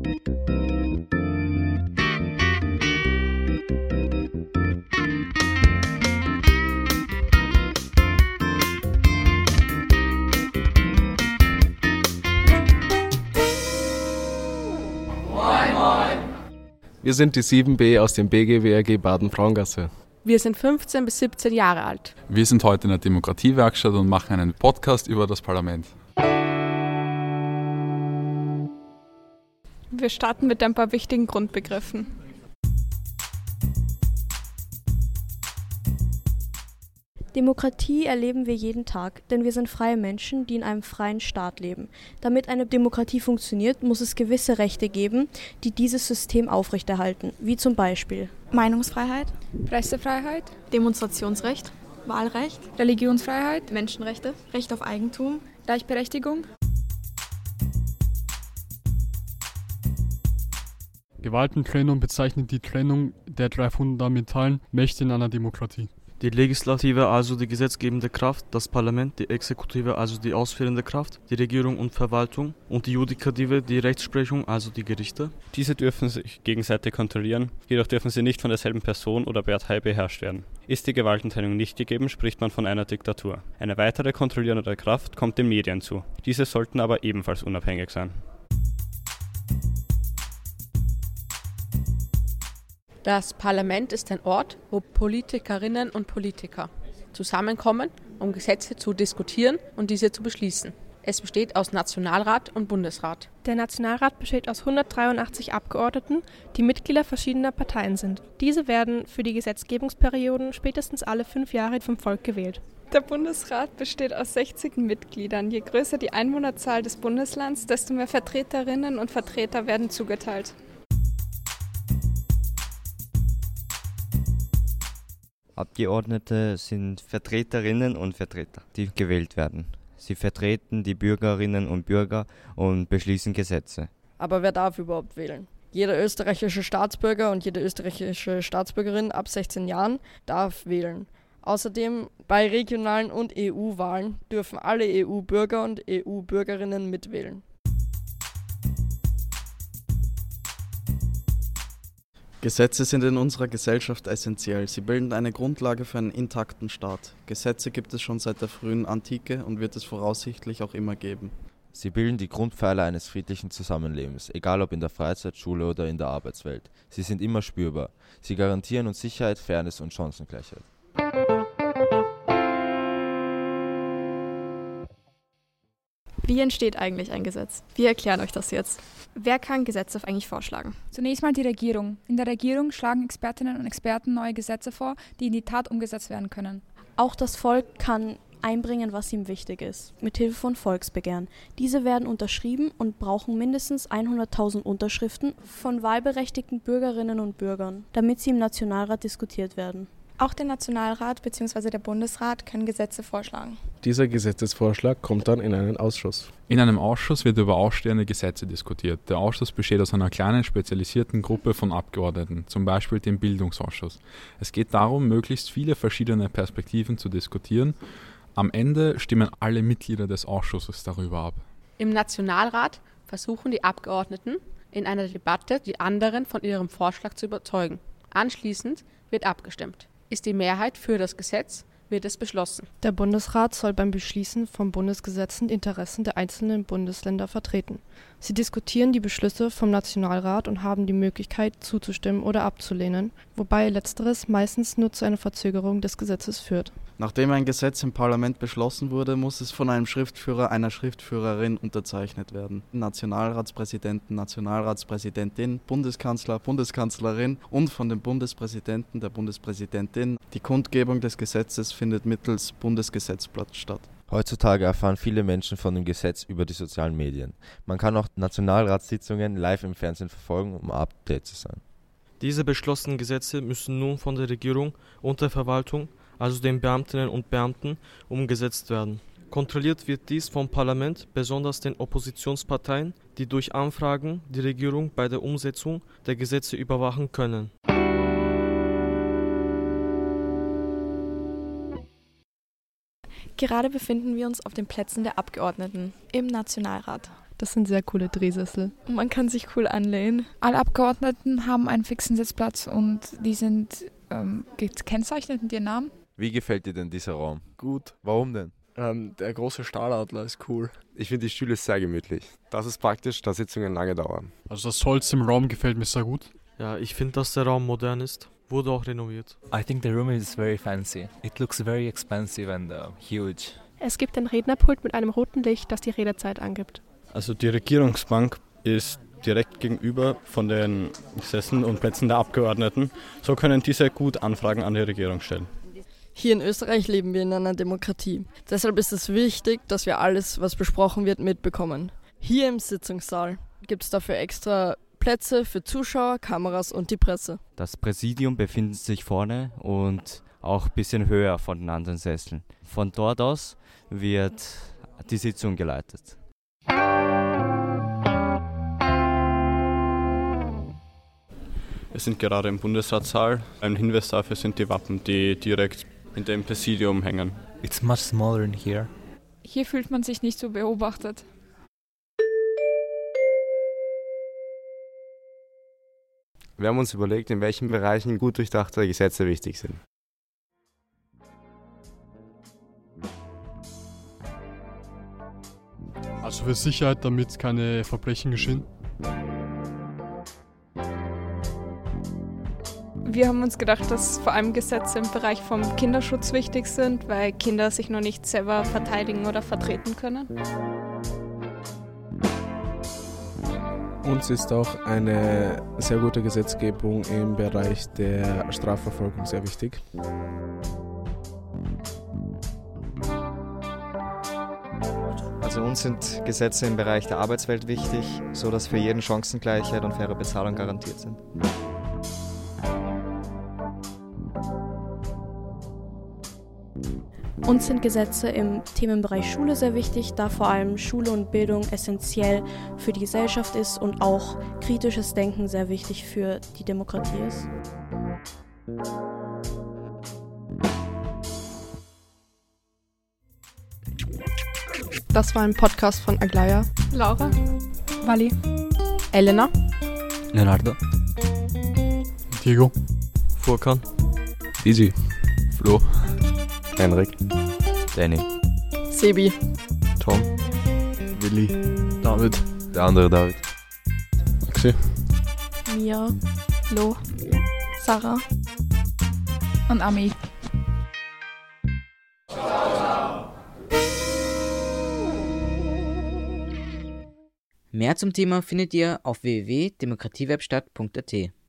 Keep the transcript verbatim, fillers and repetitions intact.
Wir sind die sieben B aus dem B G W R G Baden-Frauengasse. Wir sind fünfzehn bis siebzehn Jahre alt. Wir sind heute in der Demokratiewerkstatt und machen einen Podcast über das Parlament. Wir starten mit ein paar wichtigen Grundbegriffen. Demokratie erleben wir jeden Tag, denn wir sind freie Menschen, die in einem freien Staat leben. Damit eine Demokratie funktioniert, muss es gewisse Rechte geben, die dieses System aufrechterhalten, wie zum Beispiel Meinungsfreiheit, Pressefreiheit, Demonstrationsrecht, Wahlrecht, Religionsfreiheit, Menschenrechte, Recht auf Eigentum, Gleichberechtigung. Gewaltentrennung bezeichnet die Trennung der drei fundamentalen Mächte in einer Demokratie. Die Legislative, also die gesetzgebende Kraft, das Parlament, die Exekutive, also die ausführende Kraft, die Regierung und Verwaltung und die Judikative, die Rechtsprechung, also die Gerichte. Diese dürfen sich gegenseitig kontrollieren, jedoch dürfen sie nicht von derselben Person oder Partei beherrscht werden. Ist die Gewaltentrennung nicht gegeben, spricht man von einer Diktatur. Eine weitere kontrollierende Kraft kommt den Medien zu. Diese sollten aber ebenfalls unabhängig sein. Das Parlament ist ein Ort, wo Politikerinnen und Politiker zusammenkommen, um Gesetze zu diskutieren und diese zu beschließen. Es besteht aus Nationalrat und Bundesrat. Der Nationalrat besteht aus hundertdreiundachtzig Abgeordneten, die Mitglieder verschiedener Parteien sind. Diese werden für die Gesetzgebungsperioden spätestens alle fünf Jahre vom Volk gewählt. Der Bundesrat besteht aus sechzig Mitgliedern. Je größer die Einwohnerzahl des Bundeslands, desto mehr Vertreterinnen und Vertreter werden zugeteilt. Abgeordnete sind Vertreterinnen und Vertreter, die gewählt werden. Sie vertreten die Bürgerinnen und Bürger und beschließen Gesetze. Aber wer darf überhaupt wählen? Jeder österreichische Staatsbürger und jede österreichische Staatsbürgerin ab sechzehn Jahren darf wählen. Außerdem bei regionalen und E U-Wahlen dürfen alle E U-Bürger und E U-Bürgerinnen mitwählen. Gesetze sind in unserer Gesellschaft essentiell. Sie bilden eine Grundlage für einen intakten Staat. Gesetze gibt es schon seit der frühen Antike und wird es voraussichtlich auch immer geben. Sie bilden die Grundpfeiler eines friedlichen Zusammenlebens, egal ob in der Freizeit, Schule oder in der Arbeitswelt. Sie sind immer spürbar. Sie garantieren uns Sicherheit, Fairness und Chancengleichheit. Wie entsteht eigentlich ein Gesetz? Wir erklären euch das jetzt. Wer kann Gesetze eigentlich vorschlagen? Zunächst mal die Regierung. In der Regierung schlagen Expertinnen und Experten neue Gesetze vor, die in die Tat umgesetzt werden können. Auch das Volk kann einbringen, was ihm wichtig ist, mithilfe von Volksbegehren. Diese werden unterschrieben und brauchen mindestens hunderttausend Unterschriften von wahlberechtigten Bürgerinnen und Bürgern, damit sie im Nationalrat diskutiert werden. Auch der Nationalrat bzw. der Bundesrat können Gesetze vorschlagen. Dieser Gesetzesvorschlag kommt dann in einen Ausschuss. In einem Ausschuss wird über ausstehende Gesetze diskutiert. Der Ausschuss besteht aus einer kleinen, spezialisierten Gruppe von Abgeordneten, zum Beispiel dem Bildungsausschuss. Es geht darum, möglichst viele verschiedene Perspektiven zu diskutieren. Am Ende stimmen alle Mitglieder des Ausschusses darüber ab. Im Nationalrat versuchen die Abgeordneten in einer Debatte die anderen von ihrem Vorschlag zu überzeugen. Anschließend wird abgestimmt. Ist die Mehrheit für das Gesetz, wird es beschlossen. Der Bundesrat soll beim Beschließen von Bundesgesetzen die Interessen der einzelnen Bundesländer vertreten. Sie diskutieren die Beschlüsse vom Nationalrat und haben die Möglichkeit, zuzustimmen oder abzulehnen, wobei letzteres meistens nur zu einer Verzögerung des Gesetzes führt. Nachdem ein Gesetz im Parlament beschlossen wurde, muss es von einem Schriftführer, einer Schriftführerin unterzeichnet werden. Nationalratspräsidenten, Nationalratspräsidentin, Bundeskanzler, Bundeskanzlerin und von dem Bundespräsidenten, der Bundespräsidentin. Die Kundgebung des Gesetzes findet mittels Bundesgesetzblatt statt. Heutzutage erfahren viele Menschen von dem Gesetz über die sozialen Medien. Man kann auch Nationalratssitzungen live im Fernsehen verfolgen, um up-to-date zu sein. Diese beschlossenen Gesetze müssen nun von der Regierung und der Verwaltung, also den Beamtinnen und Beamten, umgesetzt werden. Kontrolliert wird dies vom Parlament, besonders den Oppositionsparteien, die durch Anfragen die Regierung bei der Umsetzung der Gesetze überwachen können. Gerade befinden wir uns auf den Plätzen der Abgeordneten im Nationalrat. Das sind sehr coole Drehsessel. Man kann sich cool anlehnen. Alle Abgeordneten haben einen fixen Sitzplatz und die sind ähm, gekennzeichnet mit ihren Namen. Wie gefällt dir denn dieser Raum? Gut. Warum denn? Ähm, der große Stahladler ist cool. Ich finde die Stühle sehr gemütlich. Das ist praktisch, da Sitzungen lange dauern. Also das Holz im Raum gefällt mir sehr gut. Ja, ich finde, dass der Raum modern ist. Wurde auch renoviert. I think the room is very fancy. It looks very expensive and uh, huge. Es gibt ein Rednerpult mit einem roten Licht, das die Redezeit angibt. Also die Regierungsbank ist direkt gegenüber von den Sesseln und Plätzen der Abgeordneten. So können diese gut Anfragen an die Regierung stellen. Hier in Österreich leben wir in einer Demokratie. Deshalb ist es wichtig, dass wir alles, was besprochen wird, mitbekommen. Hier im Sitzungssaal gibt es dafür extra Plätze für Zuschauer, Kameras und die Presse. Das Präsidium befindet sich vorne und auch ein bisschen höher von den anderen Sesseln. Von dort aus wird die Sitzung geleitet. Wir sind gerade im Bundesratssaal. Ein Hinweis dafür sind die Wappen, die direkt in dem Präsidium hängen. It's much smaller in here. Hier fühlt man sich nicht so beobachtet. Wir haben uns überlegt, in welchen Bereichen gut durchdachte Gesetze wichtig sind. Also für Sicherheit, damit keine Verbrechen geschehen. Wir haben uns gedacht, dass vor allem Gesetze im Bereich vom Kinderschutz wichtig sind, weil Kinder sich noch nicht selber verteidigen oder vertreten können. Uns ist auch eine sehr gute Gesetzgebung im Bereich der Strafverfolgung sehr wichtig. Also uns sind Gesetze im Bereich der Arbeitswelt wichtig, so dass für jeden Chancengleichheit und faire Bezahlung garantiert sind. Uns sind Gesetze im Themenbereich Schule sehr wichtig, da vor allem Schule und Bildung essentiell für die Gesellschaft ist und auch kritisches Denken sehr wichtig für die Demokratie ist. Das war ein Podcast von Aglaya, Laura, Wally, Elena, Leonardo, Diego, Furkan, Easy, Flo, Henrik, Danny, Sebi, Tom, Willi, David, der andere David, Maxi, Mia, Lo, Sarah und Ami. Mehr zum Thema findet ihr auf w w w punkt demokratiewebstadt punkt a t.